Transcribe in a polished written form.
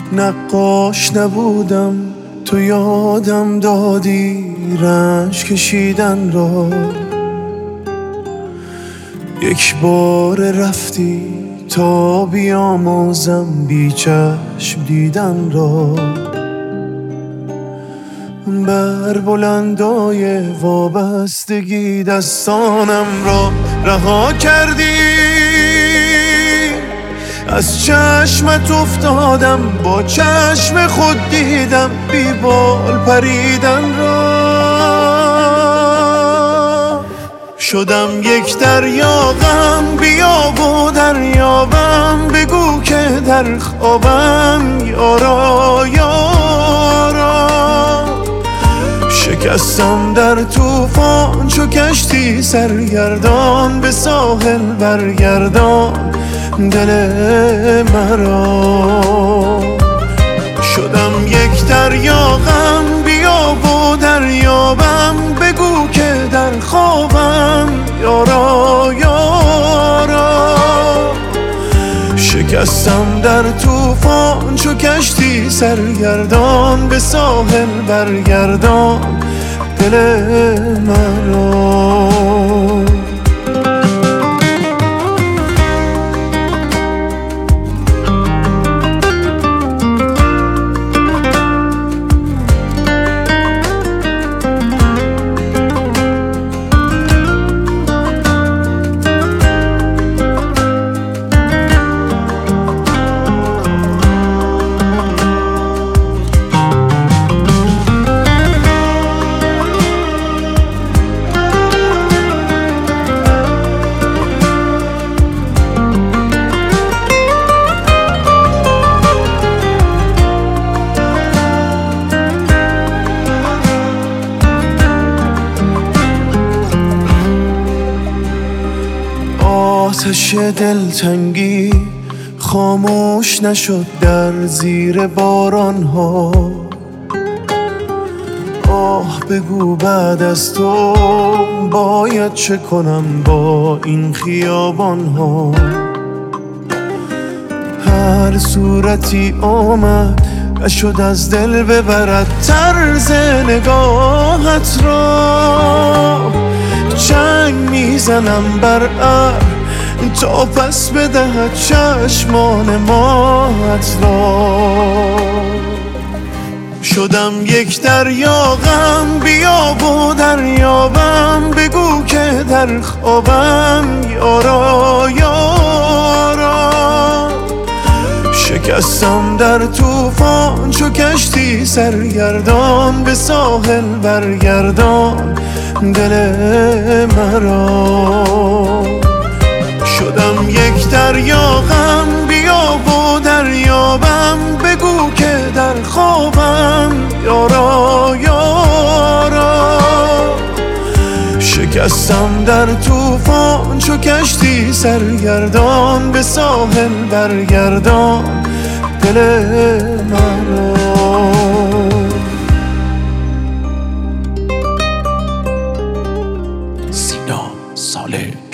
نقاش نبودم تو یادم دادی رنج کشیدن را. یک بار رفتی تا بیاموزم بی چشم دیدن را. بر بلندای وابستگی دستانم را رها کردی. از چشمت افتادم با چشم خود دیدم بی بال پریدن را. شدم یک دریا غم بیاب و دریابم، بگو که در خوابم یارا یارا. شکستم در طوفان چو کشتی سرگردان، به ساحل برگردان دل مرا. شدم یک دریا غم بیاب و دریابم، بگو که در خوابم یارا یارا. شکستم در طوفان چو کشتی سرگردان، به ساحل برگردان دل مرا. آتش دلتنگی خاموش نشد در زیر باران ها. آه بگو بعد از تو باید چه کنم با این خیابان ها. هر صورتی آمد نشد از دل ببرد طرز نگاهت را. چنگ میزنم بر ابر تا پس بدهد چشمان ماهت را. شدم یک دریا غم بیاب و دریابم، بگو که در خوابم یارا یارا. شکستم در طوفان چو کشتی سرگردان، به ساحل برگردان دل مرا. شدم یک دریا غم بیاب و دریابم، بگو که در خوابم یارا یارا. شکستم در طوفان چو کشتی سرگردان، به ساحل برگردان دل مرا. سینا صالح